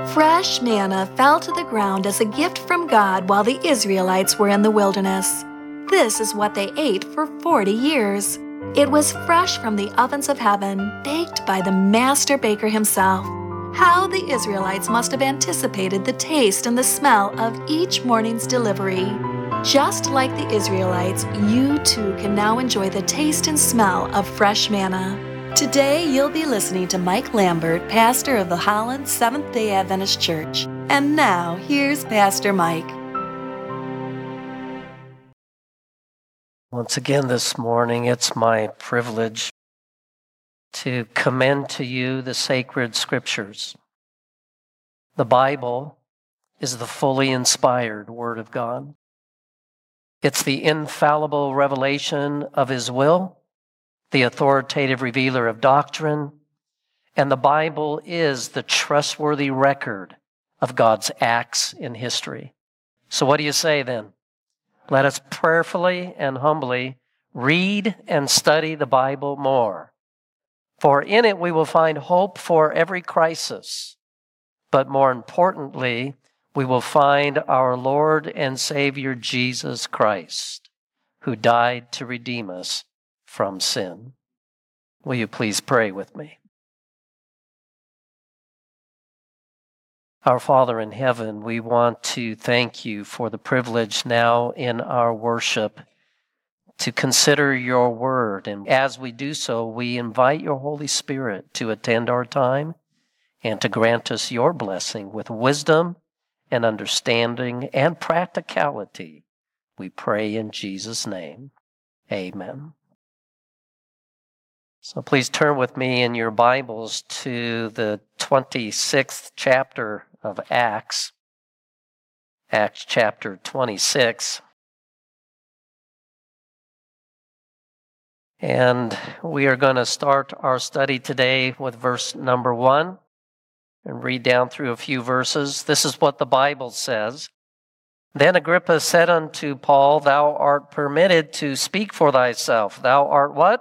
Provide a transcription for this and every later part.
Fresh manna fell to the ground as a gift from God while the Israelites were in the wilderness. This is what they ate for 40 years. It was fresh from the ovens of heaven, baked by the master baker himself. How the Israelites must have anticipated the taste and the smell of each morning's delivery. Just like the Israelites, you too can now enjoy the taste and smell of fresh manna. Today, you'll be listening to Mike Lambert, pastor of the Holland Seventh-day Adventist Church. And now, here's Pastor Mike. Once again this morning, it's my privilege to commend to you the sacred scriptures. The Bible is the fully inspired Word of God. It's the infallible revelation of His will, the authoritative revealer of doctrine, and the Bible is the trustworthy record of God's acts in history. So what do you say then? Let us prayerfully and humbly read and study the Bible more. For in it we will find hope for every crisis. But more importantly, we will find our Lord and Savior Jesus Christ, who died to redeem us from sin. Will you please pray with me? Our Father in heaven, we want to thank you for the privilege now in our worship to consider your word. And as we do so, we invite your Holy Spirit to attend our time and to grant us your blessing with wisdom and understanding and practicality. We pray in Jesus' name. Amen. So please turn with me in your Bibles to the 26th chapter of Acts. Acts chapter 26. And we are going to start our study today with verse number 1 and read down through a few verses. This is what the Bible says. Then Agrippa said unto Paul, Thou art permitted to speak for thyself. Thou art what?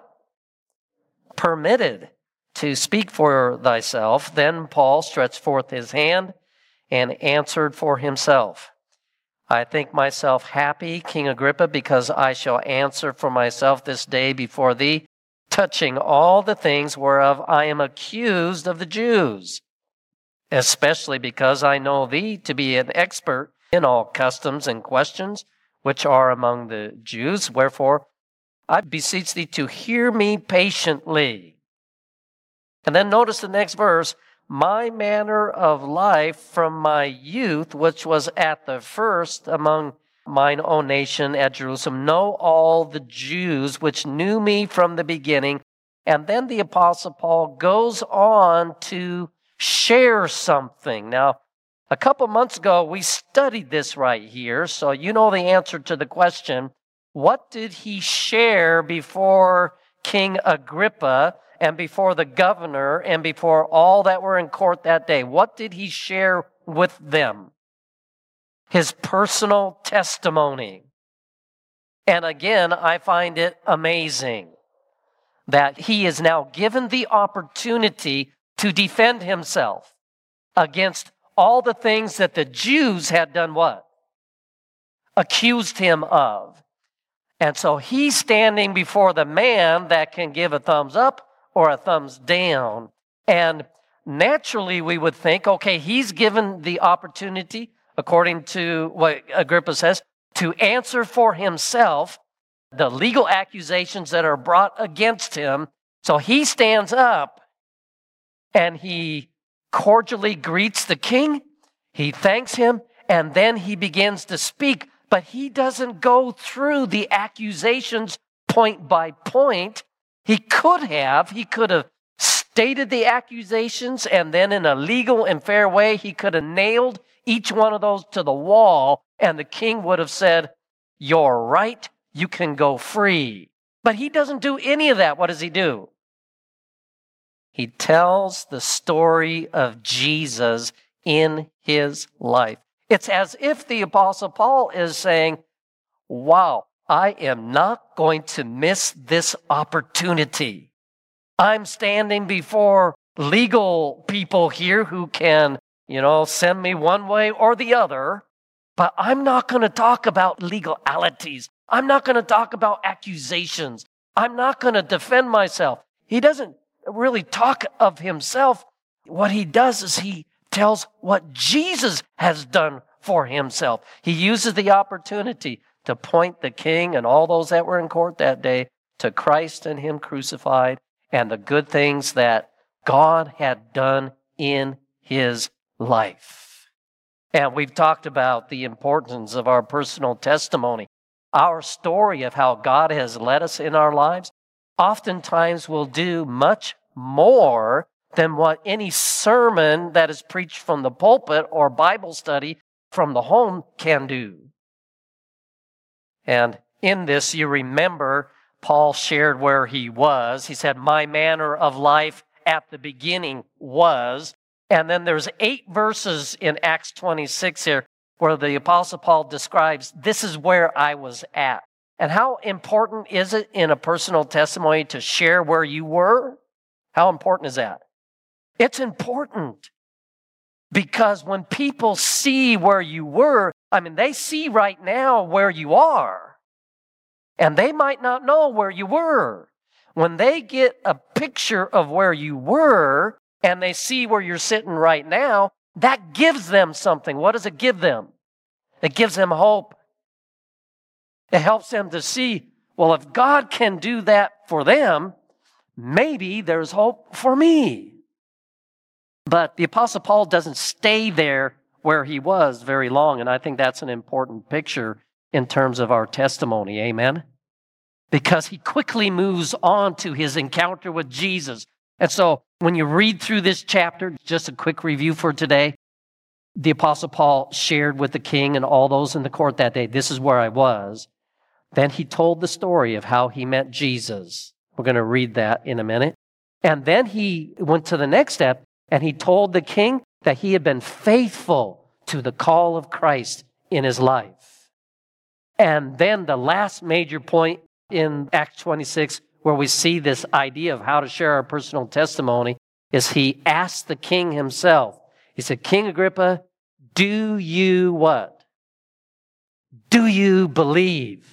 Permitted to speak for thyself. Then Paul stretched forth his hand and answered for himself. I think myself happy, King Agrippa, because I shall answer for myself this day before thee, touching all the things whereof I am accused of the Jews, especially because I know thee to be an expert in all customs and questions which are among the Jews. Wherefore, I beseech thee to hear me patiently. And then notice the next verse, my manner of life from my youth, which was at the first among mine own nation at Jerusalem, know all the Jews which knew me from the beginning. And then the Apostle Paul goes on to share something. Now, a couple months ago, we studied this right here, so you know the answer to the question, what did he share before King Agrippa and before the governor and before all that were in court that day? What did he share with them? His personal testimony. And again, I find it amazing that he is now given the opportunity to defend himself against all the things that the Jews had done what? Accused him of. And so he's standing before the man that can give a thumbs up or a thumbs down. And naturally we would think, okay, he's given the opportunity, according to what Agrippa says, to answer for himself the legal accusations that are brought against him. So he stands up and he cordially greets the king. He thanks him, and then he begins to speak. But he doesn't go through the accusations point by point. He could have stated the accusations, and then in a legal and fair way, he could have nailed each one of those to the wall, and the king would have said, you're right, you can go free. But he doesn't do any of that. What does he do? He tells the story of Jesus in his life. It's as if the Apostle Paul is saying, wow, I am not going to miss this opportunity. I'm standing before legal people here who can send me one way or the other, but I'm not going to talk about legalities. I'm not going to talk about accusations. I'm not going to defend myself. He doesn't really talk of himself. What he does is he tells what Jesus has done for himself. He uses the opportunity to point the king and all those that were in court that day to Christ and him crucified and the good things that God had done in his life. And we've talked about the importance of our personal testimony. Our story of how God has led us in our lives oftentimes will do much more than what any sermon that is preached from the pulpit or Bible study from the home can do. And in this, you remember Paul shared where he was. He said, my manner of life at the beginning was. And then there's 8 verses in Acts 26 here where the Apostle Paul describes, this is where I was at. And how important is it in a personal testimony to share where you were? How important is that? It's important because when people see where you were, they see right now where you are. And they might not know where you were. When they get a picture of where you were and they see where you're sitting right now, that gives them something. What does it give them? It gives them hope. It helps them to see, well, if God can do that for them, maybe there's hope for me. But the Apostle Paul doesn't stay there where he was very long, and I think that's an important picture in terms of our testimony, amen? Because he quickly moves on to his encounter with Jesus. And so when you read through this chapter, just a quick review for today, the Apostle Paul shared with the king and all those in the court that day, this is where I was. Then he told the story of how he met Jesus. We're going to read that in a minute. And then he went to the next step, and he told the king that he had been faithful to the call of Christ in his life. And then the last major point in Acts 26, where we see this idea of how to share our personal testimony, is he asked the king himself. He said, King Agrippa, do you what? Do you believe?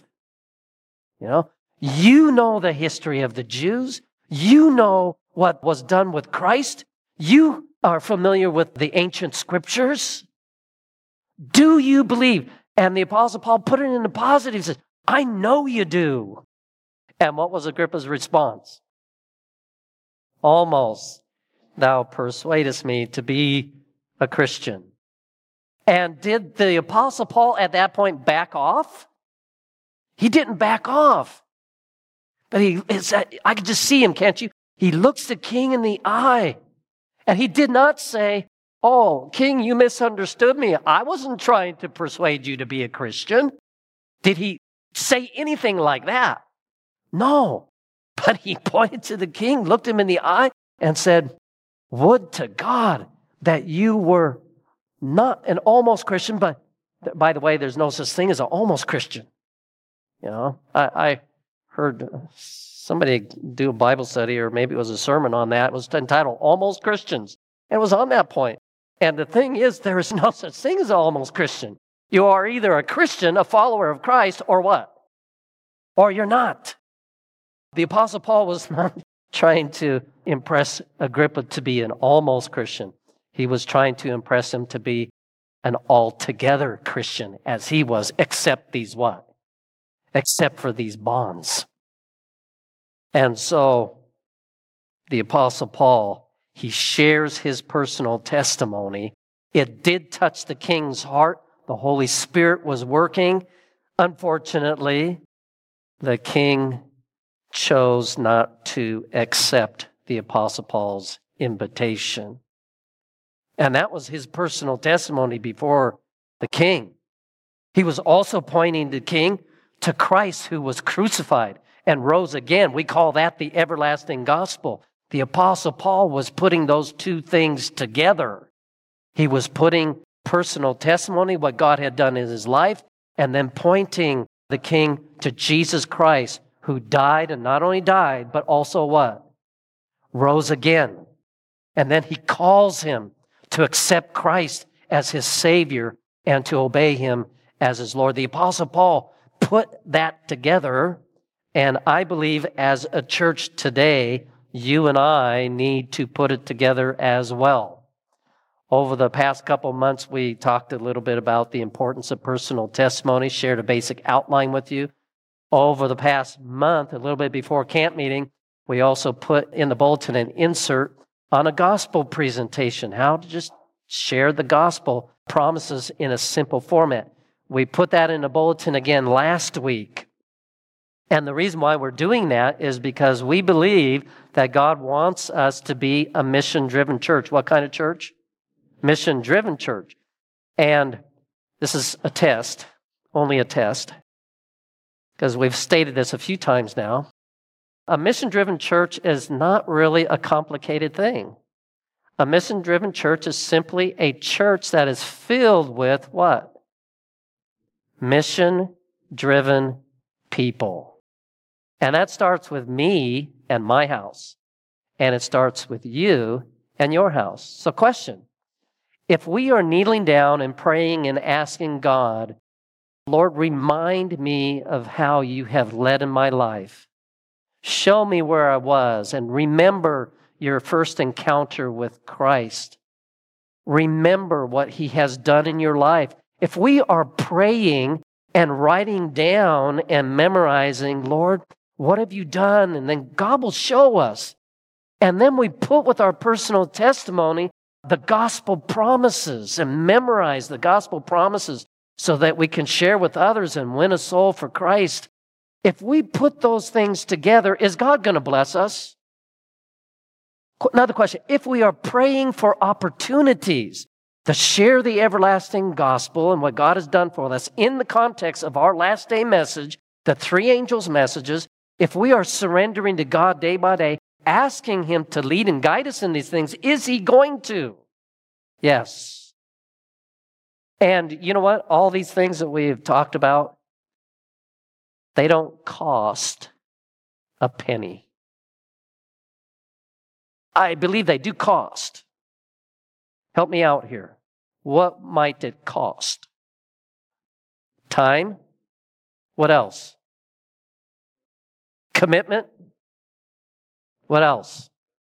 You know the history of the Jews. You know what was done with Christ. You are familiar with the ancient scriptures. Do you believe? And the Apostle Paul put it in the positive. He says, I know you do. And what was Agrippa's response? Almost, thou persuadest me to be a Christian. And did the Apostle Paul at that point back off? He didn't back off. But I could just see him, can't you? He looks the king in the eye. And he did not say, oh, king, you misunderstood me. I wasn't trying to persuade you to be a Christian. Did he say anything like that? No. But he pointed to the king, looked him in the eye, and said, would to God that you were not an almost Christian, but by the way, there's no such thing as an almost Christian. I heard somebody do a Bible study, or maybe it was a sermon on that. It was entitled Almost Christians. And it was on that point. And the thing is, there is no such thing as an almost Christian. You are either a Christian, a follower of Christ, or what? Or you're not. The Apostle Paul was not trying to impress Agrippa to be an almost Christian. He was trying to impress him to be an altogether Christian, as he was, except these what? Except for these bonds. And so the Apostle Paul, he shares his personal testimony. It did touch the king's heart. The Holy Spirit was working. Unfortunately, the king chose not to accept the Apostle Paul's invitation. And that was his personal testimony before the king. He was also pointing the king to Christ, who was crucified and rose again. We call that the everlasting gospel. The Apostle Paul was putting those two things together. He was putting personal testimony, what God had done in his life, and then pointing the king to Jesus Christ, who died, and not only died, but also what? Rose again. And then he calls him to accept Christ as his Savior and to obey him as his Lord. The Apostle Paul put that together, and I believe as a church today, you and I need to put it together as well. Over the past couple months, we talked a little bit about the importance of personal testimony, shared a basic outline with you. Over the past month, a little bit before camp meeting, we also put in the bulletin an insert on a gospel presentation, how to just share the gospel promises in a simple format. We put that in the bulletin again last week. And the reason why we're doing that is because we believe that God wants us to be a mission-driven church. What kind of church? Mission-driven church. And this is a test, only a test, because we've stated this a few times now. A mission-driven church is not really a complicated thing. A mission-driven church is simply a church that is filled with what? Mission-driven people. And that starts with me and my house. And it starts with you and your house. So question, if we are kneeling down and praying and asking God, Lord, remind me of how you have led in my life. Show me where I was and remember your first encounter with Christ. Remember what he has done in your life. If we are praying and writing down and memorizing, Lord, what have you done? And then God will show us. And then we put with our personal testimony the gospel promises and memorize the gospel promises so that we can share with others and win a soul for Christ. If we put those things together, is God going to bless us? Another question, if we are praying for opportunities to share the everlasting gospel and what God has done for us in the context of our last day message, the three angels' messages, if we are surrendering to God day by day, asking him to lead and guide us in these things, is he going to? Yes. And you know what? All these things that we've talked about, they don't cost a penny. I believe they do cost. Help me out here. What might it cost? Time? What else? Commitment? What else?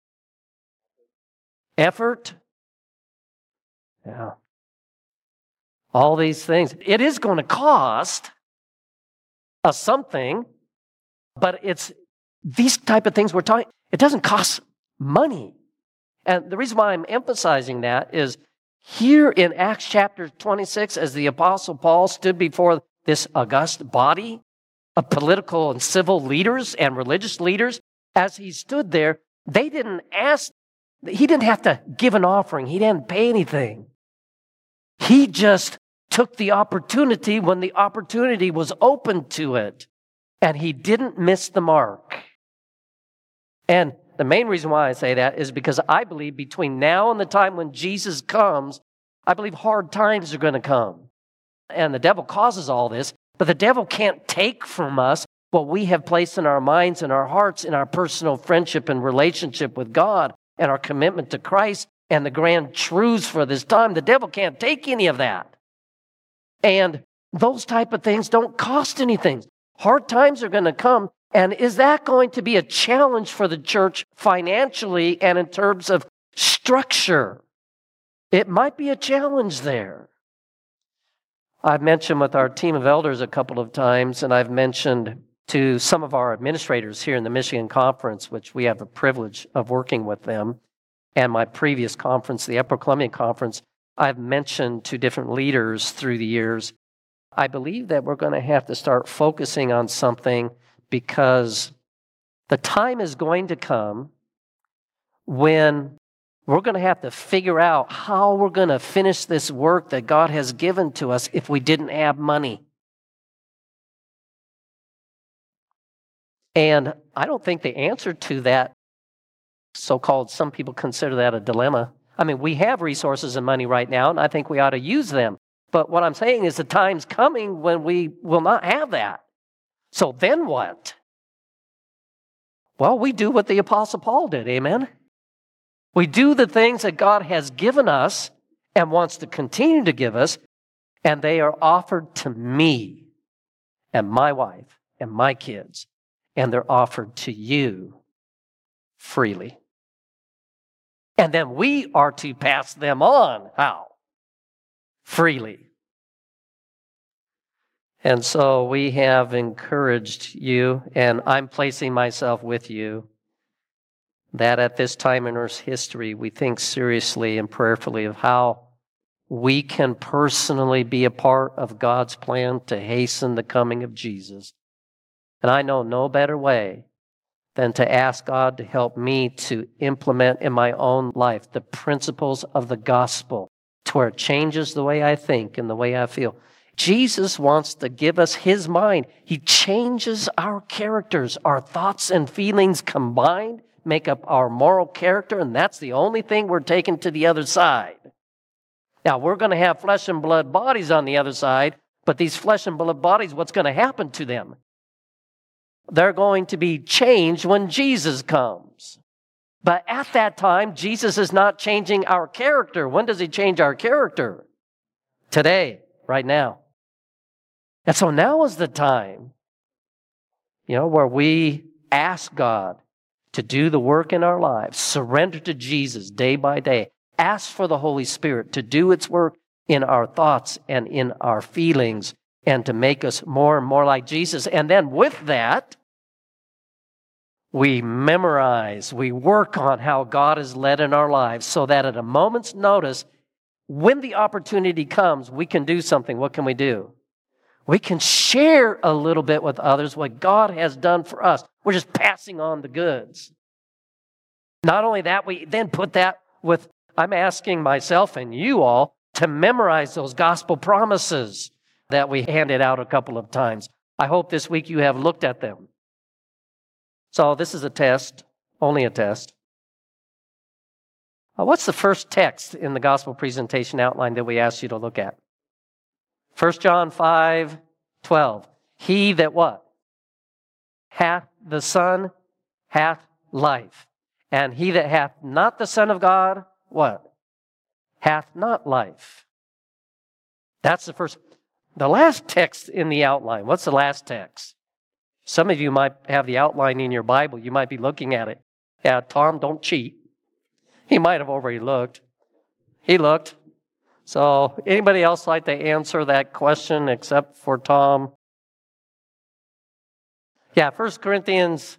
Effort? Yeah. All these things. It is going to cost us something, but it's these type of things we're talking, it doesn't cost money. And the reason why I'm emphasizing that is here in Acts chapter 26, as the Apostle Paul stood before this august body of political and civil leaders and religious leaders, as he stood there, they didn't ask, he didn't have to give an offering. He didn't pay anything. He just took the opportunity when the opportunity was open to it, and he didn't miss the mark. And the main reason why I say that is because I believe between now and the time when Jesus comes, I believe hard times are going to come. And the devil causes all this, but the devil can't take from us what we have placed in our minds and our hearts in our personal friendship and relationship with God and our commitment to Christ and the grand truths for this time. The devil can't take any of that. And those type of things don't cost anything. Hard times are going to come. And is that going to be a challenge for the church financially and in terms of structure? It might be a challenge there. I've mentioned with our team of elders a couple of times, and I've mentioned to some of our administrators here in the Michigan Conference, which we have the privilege of working with them, and my previous conference, the Upper Columbia Conference, I've mentioned to different leaders through the years, I believe that we're going to have to start focusing on something because the time is going to come when we're going to have to figure out how we're going to finish this work that God has given to us if we didn't have money. And I don't think the answer to that so-called, some people consider that a dilemma. I mean, we have resources and money right now, and I think we ought to use them. But what I'm saying is the time's coming when we will not have that. So then what? Well, we do what the Apostle Paul did, amen? We do the things that God has given us and wants to continue to give us, and they are offered to me and my wife and my kids, and they're offered to you freely. And then we are to pass them on. How? Freely. And so we have encouraged you, and I'm placing myself with you, that at this time in Earth's history, we think seriously and prayerfully of how we can personally be a part of God's plan to hasten the coming of Jesus. And I know no better way than to ask God to help me to implement in my own life the principles of the gospel to where it changes the way I think and the way I feel. Jesus wants to give us his mind. He changes our characters. Our thoughts and feelings combined make up our moral character, and that's the only thing we're taking to the other side. Now, we're going to have flesh and blood bodies on the other side, but these flesh and blood bodies, what's going to happen to them? They're going to be changed when Jesus comes. But at that time, Jesus is not changing our character. When does he change our character? Today, right now. And so now is the time, where we ask God to do the work in our lives, surrender to Jesus day by day, ask for the Holy Spirit to do its work in our thoughts and in our feelings and to make us more and more like Jesus. And then with that, we memorize, we work on how God is led in our lives so that at a moment's notice, when the opportunity comes, we can do something. What can we do? We can share a little bit with others what God has done for us. We're just passing on the goods. Not only that, we then put that with, I'm asking myself and you all to memorize those gospel promises that we handed out a couple of times. I hope this week you have looked at them. So this is a test, only a test. What's the first text in the gospel presentation outline that we asked you to look at? 1 John 5:12. He that what? Hath the Son hath life. And he that hath not the Son of God, what? Hath not life. That's the first. The last text in the outline. What's the last text? Some of you might have the outline in your Bible. You might be looking at it. Yeah, Tom, don't cheat. He might have already looked. He looked. So anybody else like to answer that question except for Tom? Yeah, 1 Corinthians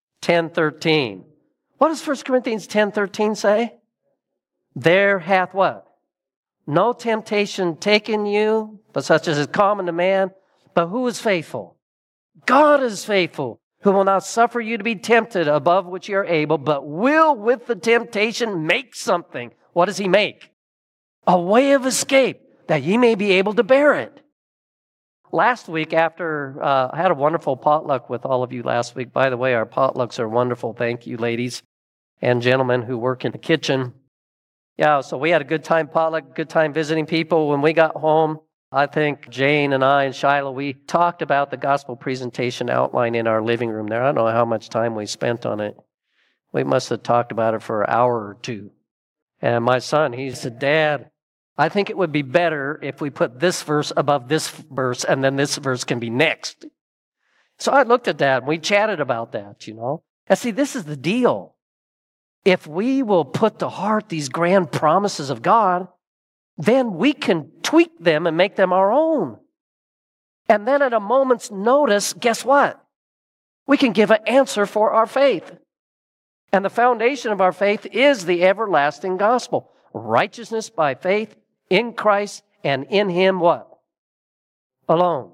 10:13. What does 1 Corinthians 10:13 say? There hath what? No temptation taken you, but such as is common to man. But who is faithful? God is faithful, who will not suffer you to be tempted above which you are able, but will with the temptation make something. What does he make? A way of escape, that ye may be able to bear it. Last week, after I had a wonderful potluck with all of you last week. By the way, our potlucks are wonderful. Thank you, ladies and gentlemen who work in the kitchen. Yeah, so we had a good time potluck, good time visiting people. When we got home, I think Jane and I and Shiloh, we talked about the gospel presentation outline in our living room there. I don't know how much time we spent on it. We must have talked about it for an hour or two. And my son, he said, Dad, I think it would be better if we put this verse above this verse and then this verse can be next. So I looked at that and we chatted about that, And see, this is the deal. If we will put to heart these grand promises of God, then we can tweak them and make them our own. And then at a moment's notice, guess what? We can give an answer for our faith. And the foundation of our faith is the everlasting gospel. Righteousness by faith in Christ and in him what? Alone.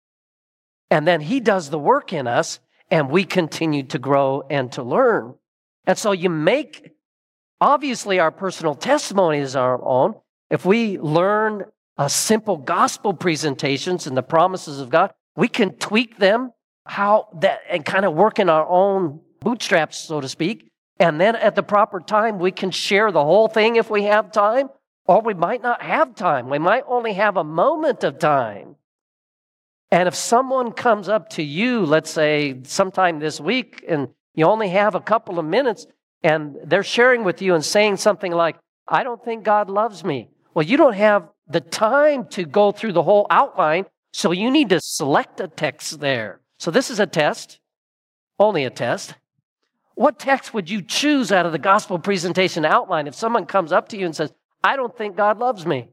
And then he does the work in us and we continue to grow and to learn. And so you make, obviously our personal testimony is our own. If we learn a simple gospel presentations and the promises of God, we can tweak them and kind of work in our own bootstraps, so to speak. And then at the proper time, we can share the whole thing if we have time, or we might not have time. We might only have a moment of time. And if someone comes up to you, let's say sometime this week, and you only have a couple of minutes, and they're sharing with you and saying something like, I don't think God loves me. Well, you don't have the time to go through the whole outline, so you need to select a text there. So this is a test, only a test. What text would you choose out of the gospel presentation outline if someone comes up to you and says, I don't think God loves me?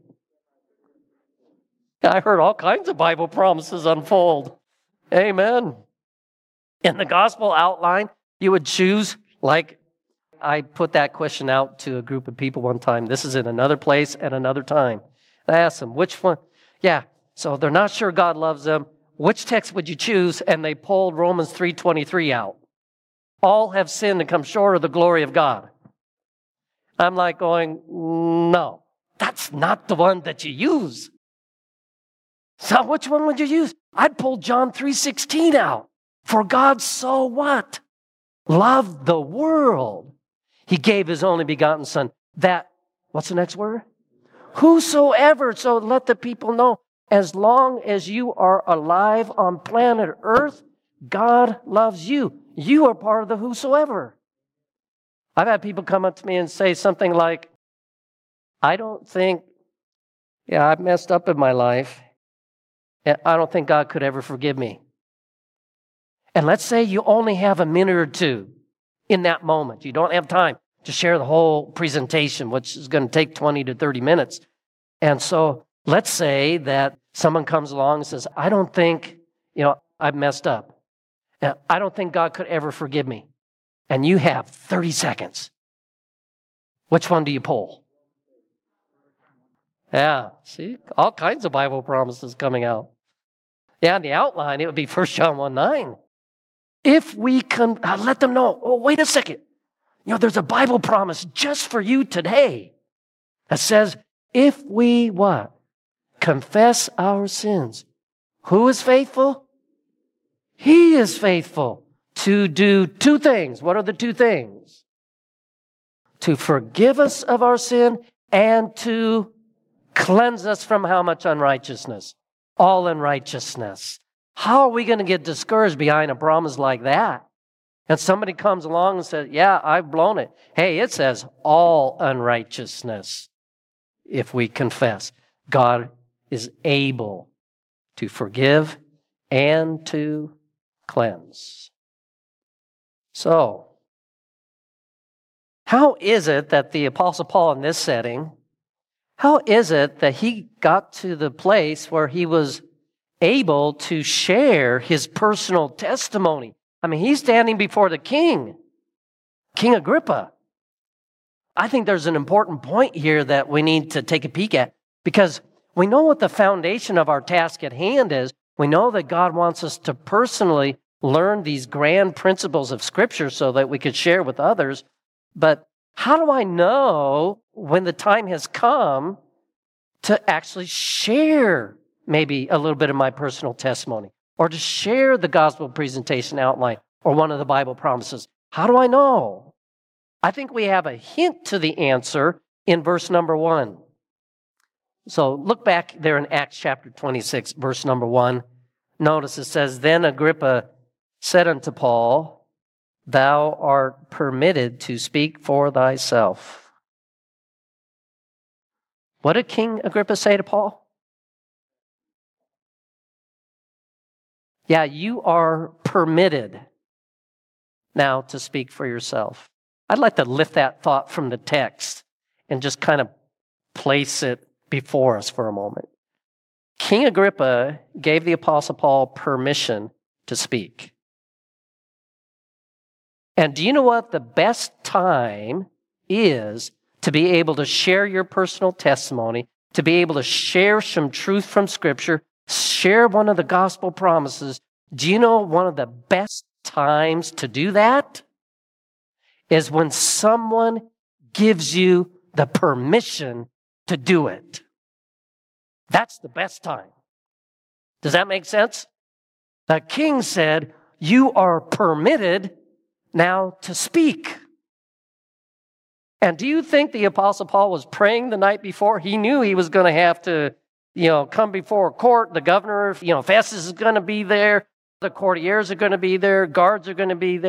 I heard all kinds of Bible promises unfold. Amen. In the gospel outline, you would choose, like I put that question out to a group of people one time. This is in another place and another time. I asked them, which one? Yeah, so they're not sure God loves them. Which text would you choose? And they pulled Romans 3:23 out. All have sinned and come short of the glory of God. I'm like going, no, that's not the one that you use. So which one would you use? I'd pull John 3:16 out. For God so what? Loved the world. He gave his only begotten son. That, what's the next word? Whosoever. So let the people know, as long as you are alive on planet Earth, God loves you. You are part of the whosoever. I've had people come up to me and say something like, I don't think, I've messed up in my life. And I don't think God could ever forgive me. And let's say you only have a minute or two in that moment. You don't have time to share the whole presentation, which is going to take 20 to 30 minutes. And so let's say that someone comes along and says, I don't think, I've messed up. And I don't think God could ever forgive me. And you have 30 seconds. Which one do you pull? Yeah, see, all kinds of Bible promises coming out. Yeah, in the outline, it would be 1 John 1:9. If we can let them know, oh, wait a second. There's a Bible promise just for you today that says, if we what? Confess our sins. Who is faithful? He is faithful to do two things. What are the two things? To forgive us of our sin and to cleanse us from how much unrighteousness? All unrighteousness. How are we going to get discouraged behind a promise like that? And somebody comes along and says, yeah, I've blown it. Hey, it says all unrighteousness. If we confess, God is able to forgive and to cleanse. So, how is it that the Apostle Paul in this setting, how is it that he got to the place where he was able to share his personal testimony? I mean, he's standing before the king, King Agrippa. I think there's an important point here that we need to take a peek at, because we know what the foundation of our task at hand is. We know that God wants us to personally learn these grand principles of Scripture so that we could share with others. But how do I know when the time has come to actually share maybe a little bit of my personal testimony, or to share the gospel presentation outline or one of the Bible promises? How do I know? I think we have a hint to the answer in verse number 1. So look back there in Acts chapter 26, verse number 1. Notice it says, Then Agrippa said unto Paul, Thou art permitted to speak for thyself. What did King Agrippa say to Paul? Yeah, you are permitted now to speak for yourself. I'd like to lift that thought from the text and just kind of place it before us for a moment. King Agrippa gave the Apostle Paul permission to speak. And do you know what the best time is to be able to share your personal testimony, to be able to share some truth from Scripture, share one of the gospel promises? Do you know one of the best times to do that is when someone gives you the permission to do it? That's the best time. Does that make sense? The king said, you are permitted now to speak. And do you think the Apostle Paul was praying the night before? He knew he was going to have to, come before court. The governor, Festus is going to be there. The courtiers are going to be there. Guards are going to be there.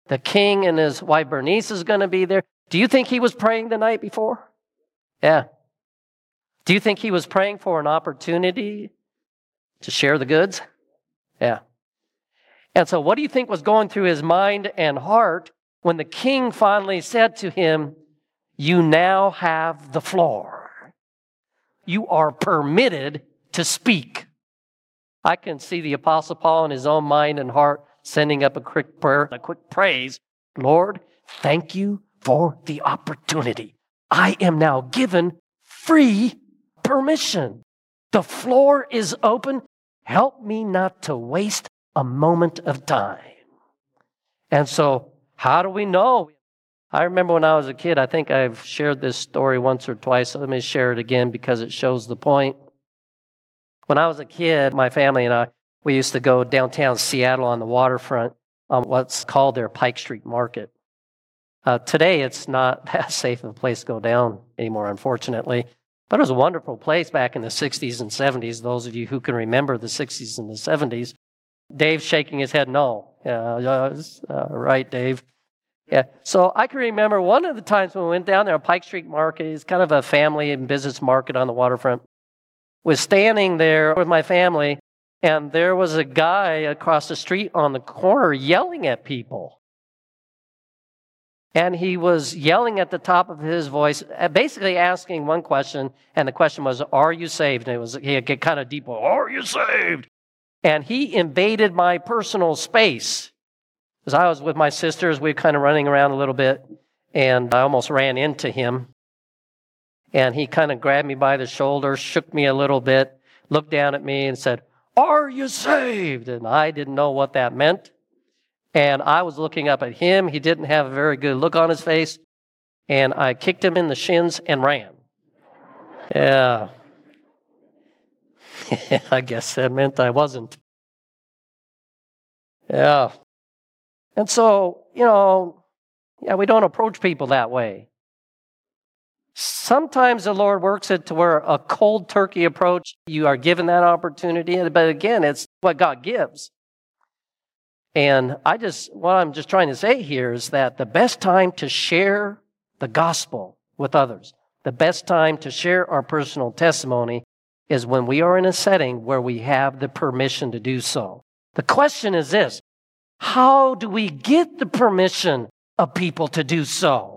The king and his wife Bernice is going to be there. Do you think he was praying the night before? Yeah. Do you think he was praying for an opportunity to share the goods? Yeah. And so what do you think was going through his mind and heart when the king finally said to him, "You now have the floor. You are permitted to speak"? I can see the Apostle Paul in his own mind and heart sending up a quick prayer, a quick praise. "Lord, thank you for the opportunity. I am now given free permission. The floor is open. Help me not to waste a moment of time." And so, how do we know? I remember when I was a kid, I think I've shared this story once or twice. So let me share it again because it shows the point. When I was a kid, my family and I, we used to go downtown Seattle on the waterfront on what's called their Pike Street Market. Today, it's not that safe of a place to go down anymore, unfortunately. But it was a wonderful place back in the 60s and 70s, those of you who can remember the 60s and the 70s. Dave's shaking his head no. Right, Dave. Yeah. So I can remember one of the times when we went down there on Pike Street Market, it's kind of a family and business market on the waterfront, was standing there with my family, and there was a guy across the street on the corner yelling at people. And he was yelling at the top of his voice, basically asking one question, and the question was, "Are you saved?" And he get kind of deep, "Are you saved?" And he invaded my personal space. As I was with my sisters, we were kind of running around a little bit, and I almost ran into him. And he kind of grabbed me by the shoulder, shook me a little bit, looked down at me and said, "Are you saved?" And I didn't know what that meant. And I was looking up at him. He didn't have a very good look on his face. And I kicked him in the shins and ran. Yeah. I guess that meant I wasn't. Yeah. And so, we don't approach people that way. Sometimes the Lord works it to where a cold turkey approach, you are given that opportunity. But again, it's what God gives. And what I'm just trying to say here is that the best time to share the gospel with others, the best time to share our personal testimony is when we are in a setting where we have the permission to do so. The question is this: how do we get the permission of people to do so?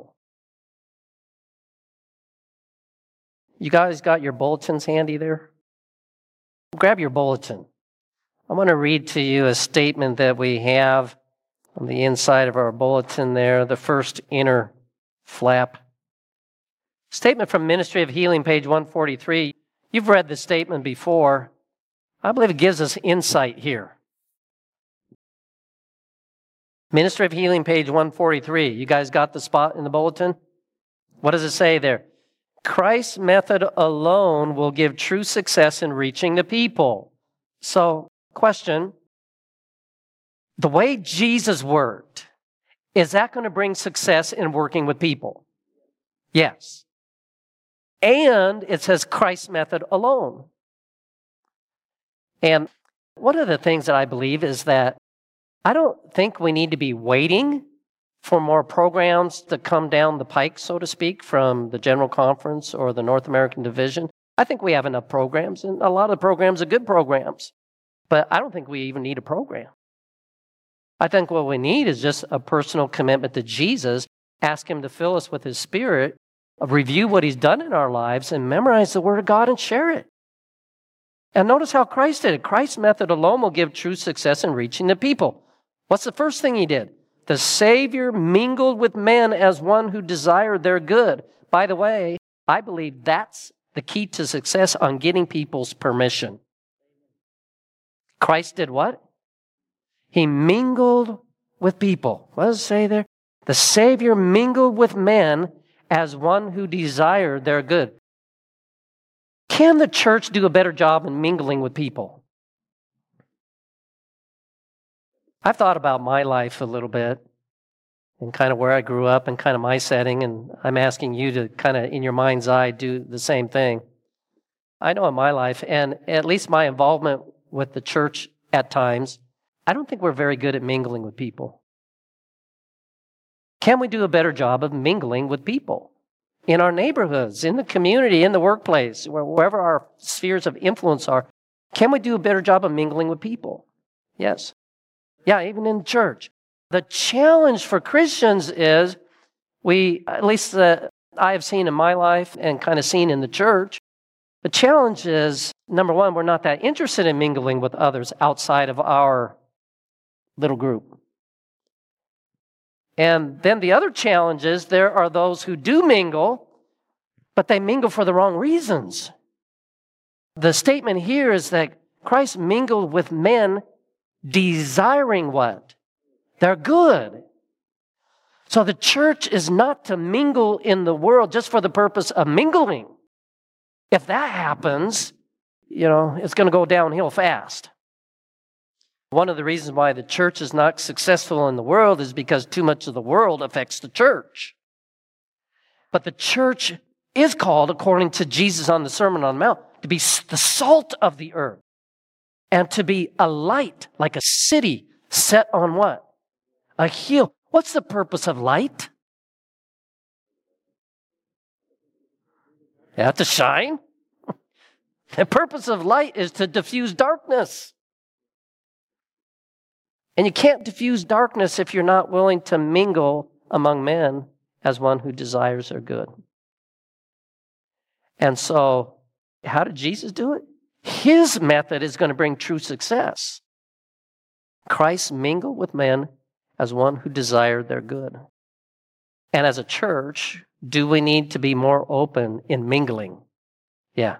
You guys got your bulletins handy there? Grab your bulletin. I want to read to you a statement that we have on the inside of our bulletin there, the first inner flap. Statement from Ministry of Healing, page 143. You've read the statement before. I believe it gives us insight here. Ministry of Healing, page 143. You guys got the spot in the bulletin? What does it say there? Christ's method alone will give true success in reaching the people. So, question, the way Jesus worked, is that going to bring success in working with people? Yes. And it says Christ's method alone. And one of the things that I believe is that I don't think we need to be waiting for more programs to come down the pike, so to speak, from the General Conference or the North American Division. I think we have enough programs, and a lot of the programs are good programs. But I don't think we even need a program. I think what we need is just a personal commitment to Jesus, ask Him to fill us with His Spirit, review what He's done in our lives, and memorize the Word of God and share it. And notice how Christ did it. Christ's method alone will give true success in reaching the people. What's the first thing He did? The Savior mingled with men as one who desired their good. By the way, I believe that's the key to success on getting people's permission. Christ did what? He mingled with people. What does it say there? The Savior mingled with men as one who desired their good. Can the church do a better job in mingling with people? I've thought about my life a little bit and kind of where I grew up and kind of my setting, and I'm asking you to kind of, in your mind's eye, do the same thing. I know in my life, and at least my involvement with the church at times, I don't think we're very good at mingling with people. Can we do a better job of mingling with people in our neighborhoods, in the community, in the workplace, wherever our spheres of influence are? Can we do a better job of mingling with people? Yes. Yeah, even in church. The challenge for Christians is at least I have seen in my life and kind of seen in the church, the challenge is, number one, we're not that interested in mingling with others outside of our little group. And then the other challenge is there are those who do mingle, but they mingle for the wrong reasons. The statement here is that Christ mingled with men desiring what? They're good. So the church is not to mingle in the world just for the purpose of mingling. If that happens, it's going to go downhill fast. One of the reasons why the church is not successful in the world is because too much of the world affects the church. But the church is called, according to Jesus on the Sermon on the Mount, to be the salt of the earth and to be a light, like a city set on what? A hill. What's the purpose of light? You have to shine. The purpose of light is to diffuse darkness. And you can't diffuse darkness if you're not willing to mingle among men as one who desires their good. And so, how did Jesus do it? His method is going to bring true success. Christ mingled with men as one who desired their good. And as a church, do we need to be more open in mingling? Yeah.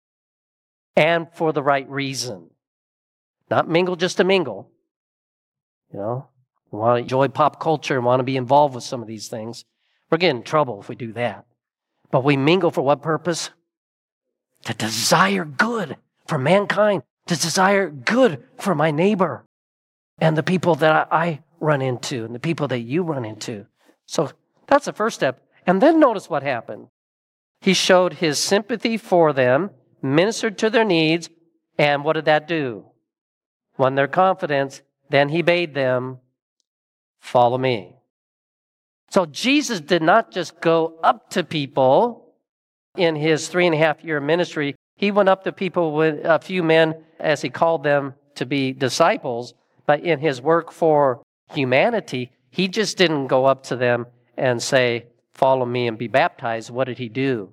And for the right reason. Not mingle just to mingle. We want to enjoy pop culture and want to be involved with some of these things. We're getting in trouble if we do that. But we mingle for what purpose? To desire good for mankind, to desire good for my neighbor and the people that I run into and the people that you run into. So that's the first step. And then notice what happened. He showed his sympathy for them, ministered to their needs, and what did that do? Won their confidence. Then he bade them, follow me. So Jesus did not just go up to people in his 3.5-year ministry. He went up to people with a few men, as he called them, to be disciples. But in his work for humanity, he just didn't go up to them and say, follow me and be baptized. What did he do?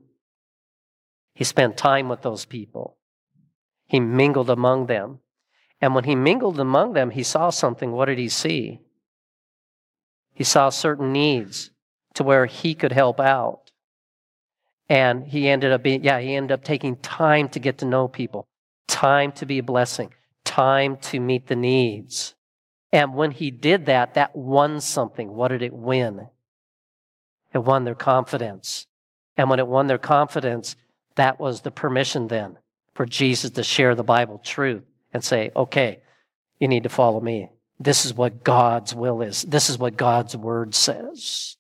He spent time with those people. He mingled among them. And when he mingled among them, he saw something. What did he see? He saw certain needs to where he could help out. And he ended up taking time to get to know people, time to be a blessing, time to meet the needs. And when he did that, that won something. What did it win? It won their confidence. And when it won their confidence, that was the permission then for Jesus to share the Bible truth and say, okay, you need to follow me. This is what God's will is. This is what God's word says.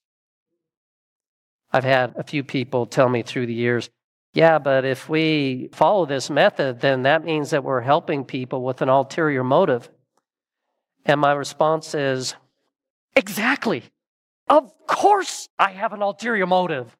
I've had a few people tell me through the years, yeah, but if we follow this method, then that means that we're helping people with an ulterior motive. And my response is, exactly. Of course I have an ulterior motive.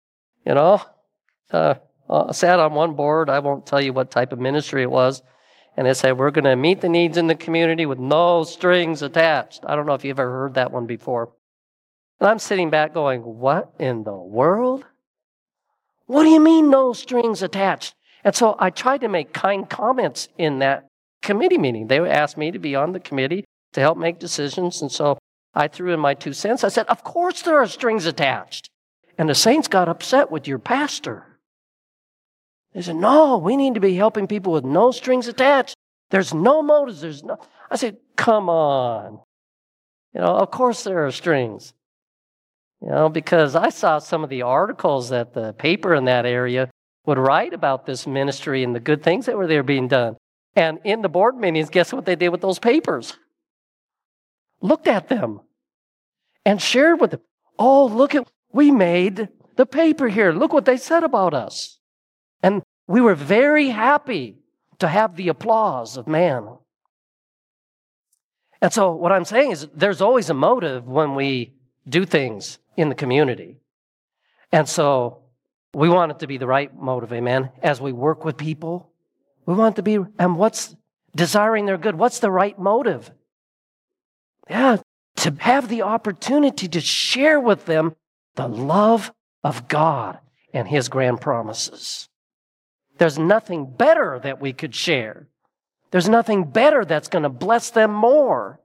I sat on one board. I won't tell you what type of ministry it was. And they said, we're going to meet the needs in the community with no strings attached. I don't know if you've ever heard that one before. And I'm sitting back going, what in the world? What do you mean no strings attached? And so I tried to make kind comments in that committee meeting. They asked me to be on the committee to help make decisions. And so I threw in my 2 cents. I said, of course there are strings attached. And the saints got upset with your pastor. They said, no, we need to be helping people with no strings attached. There's no motives. I said, come on. Of course there are strings. Because I saw some of the articles that the paper in that area would write about this ministry and the good things that were there being done. And in the board meetings, guess what they did with those papers? Looked at them and shared with them. Oh, we made the paper here. Look what they said about us. And we were very happy to have the applause of man. And so what I'm saying is there's always a motive when we do things in the community. And so we want it to be the right motive, amen? As we work with people, we want it to be, and what's desiring their good? What's the right motive? Yeah, to have the opportunity to share with them the love of God and His grand promises. There's nothing better that we could share. There's nothing better that's going to bless them more.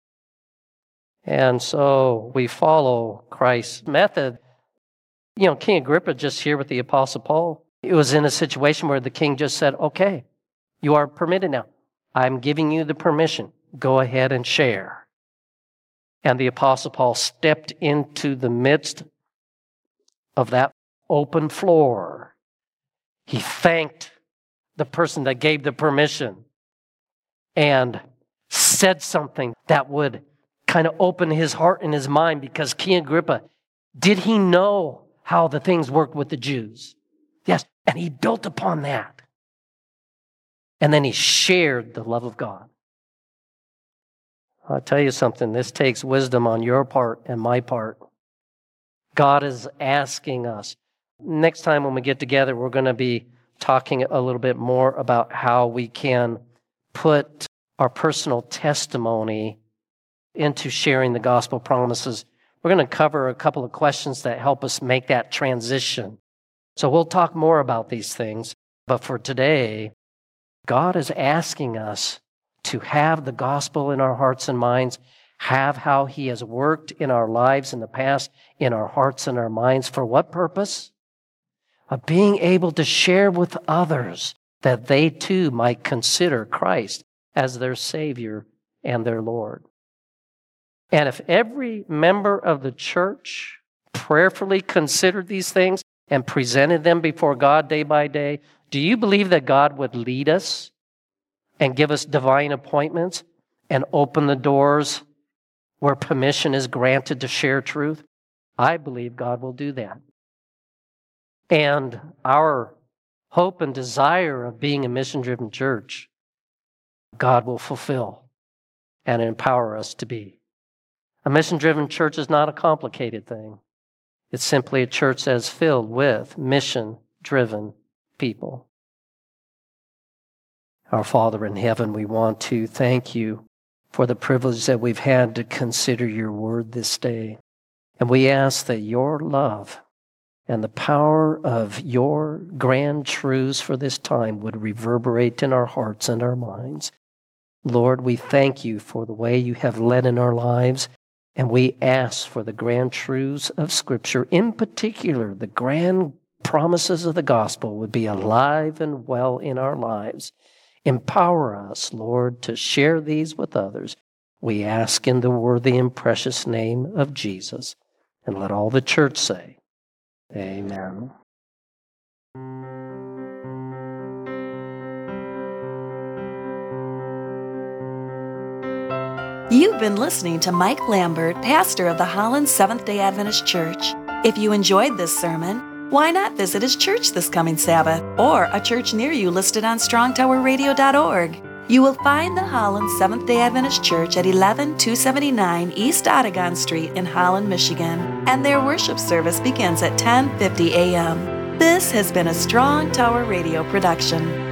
And so we follow Christ's method. You know, King Agrippa just here with the Apostle Paul, it was in a situation where the king just said, okay, you are permitted now. I'm giving you the permission. Go ahead and share. And the Apostle Paul stepped into the midst of that open floor. He thanked the person that gave the permission and said something that would kind of open his heart and his mind, because King Agrippa, did he know how the things worked with the Jews? Yes, and he built upon that. And then he shared the love of God. I'll tell you something, this takes wisdom on your part and my part. God is asking us. Next time when we get together, we're going to be talking a little bit more about how we can put our personal testimony into sharing the gospel promises. We're going to cover a couple of questions that help us make that transition. So we'll talk more about these things. But for today, God is asking us to have the gospel in our hearts and minds, have how He has worked in our lives in the past, in our hearts and our minds. For what purpose? Of being able to share with others that they too might consider Christ as their Savior and their Lord. And if every member of the church prayerfully considered these things and presented them before God day by day, do you believe that God would lead us and give us divine appointments and open the doors where permission is granted to share truth? I believe God will do that. And our hope and desire of being a mission-driven church, God will fulfill and empower us to be. A mission-driven church is not a complicated thing. It's simply a church that is filled with mission-driven people. Our Father in heaven, we want to thank you for the privilege that we've had to consider your word this day. And we ask that your love and the power of your grand truths for this time would reverberate in our hearts and our minds. Lord, we thank you for the way you have led in our lives, and we ask for the grand truths of Scripture, in particular, the grand promises of the gospel would be alive and well in our lives. Empower us, Lord, to share these with others. We ask in the worthy and precious name of Jesus. And let all the church say, amen. You've been listening to Mike Lambert, pastor of the Holland Seventh-day Adventist Church. If you enjoyed this sermon, why not visit his church this coming Sabbath or a church near you listed on strongtowerradio.org? You will find the Holland Seventh-day Adventist Church at 11279 East Oregon Street in Holland, Michigan, and their worship service begins at 10:50 a.m. This has been a Strong Tower Radio production.